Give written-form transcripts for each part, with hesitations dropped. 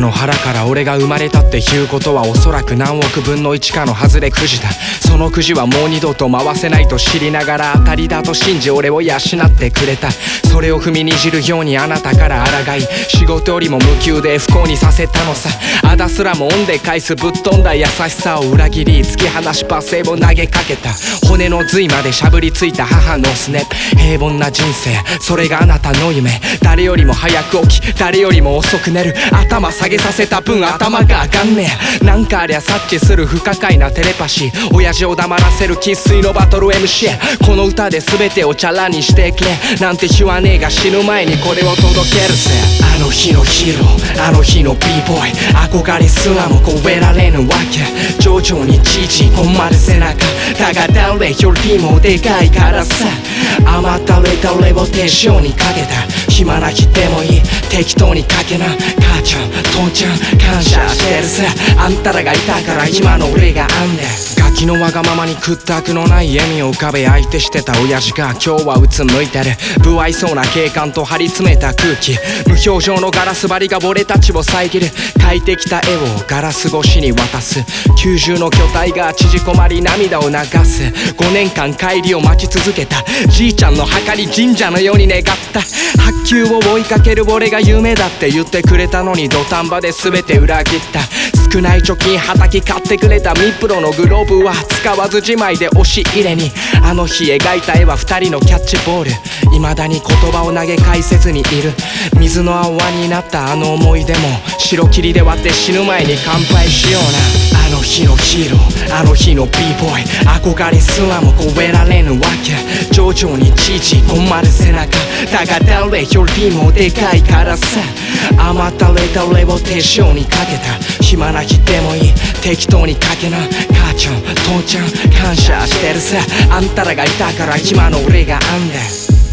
の腹から俺が生まれたっていうことはおそらく何億分の1かの外れくじだ。そのくじはもう二度と回せないと知りながら当たりだと信じ俺を養ってくれた。それを踏みにじるようにあなたから抗い、仕事よりも無給で不幸にさせたのさ。あだすらもんで返すぶっ飛んだ優しさを裏切り、突き放し罵声を投げかけた。骨の髄までしゃぶりついた母のすね。平凡な人生、それがあなたの夢。誰よりも早く起き、誰よりも遅く寝る。頭下げさせた分頭が上がんねえ。なんかありゃ察知する不可解なテレパシー、親父を黙らせる生粋のバトル MC。 この歌で全てをチャラにしてくれなんて言わねえが、死ぬ前にこれを届けるぜ。あの日のヒーロー、あの日の b ボーイ、憧れすらも超えられぬわけ。徐々に縮こまる背中だが誰よりもでかいからさ。甘ったれた俺を手塩にかけた。暇な日でもいい適当にかけな。母ちゃん父ちゃん感謝してるさ。あんたらがいたから今の俺があんねん。ガキのわがままに屈託のない笑みを浮かべ相手してた親父が今日はうつむいてる。不愛想な警官と張り詰めた空気、無表情のガラス張りが俺たちを遮る。描いてきた絵をガラス越しに渡す。90の巨体が縮こまり涙を流す。5年間帰りを待ち続けた。じいちゃんの墓に神社のように願った。白球を追いかける俺が夢だって言ってくれたのに土壇場で全て裏切った。少ない貯金はたき買ってくれたミプロのグローブは使わずじまいで押し入れに。あの日描いた絵は2人のキャッチボール。未だに言葉を投げ返せずにいる。水の泡になったあの思い出も白切りで割って死ぬ前に乾杯しような。あの日のヒーロー、あの日の b ボーイ、憧れすらも超えられぬわけ。徐々に縮こまる背中だが誰よりもでかいからさ。甘ったれた俺を手塩にかけた。暇な日でもいい適当にかけな。母ちゃん父ちゃん感謝してるさ。あんたらがいたから今の俺があんねん。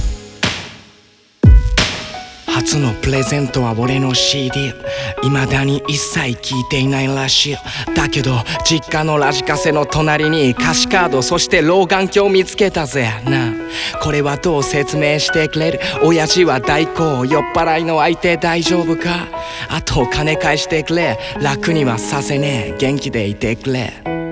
初のプレゼントは俺の CD、 未だに一切聴いていないらしい。だけど実家のラジカセの隣に歌詞カードそして老眼鏡見つけたぜなあ。これはどう説明してくれる。親父は代行、酔っ払いの相手大丈夫か。あと金返してくれ、楽にはさせねえ、元気でいてくれ。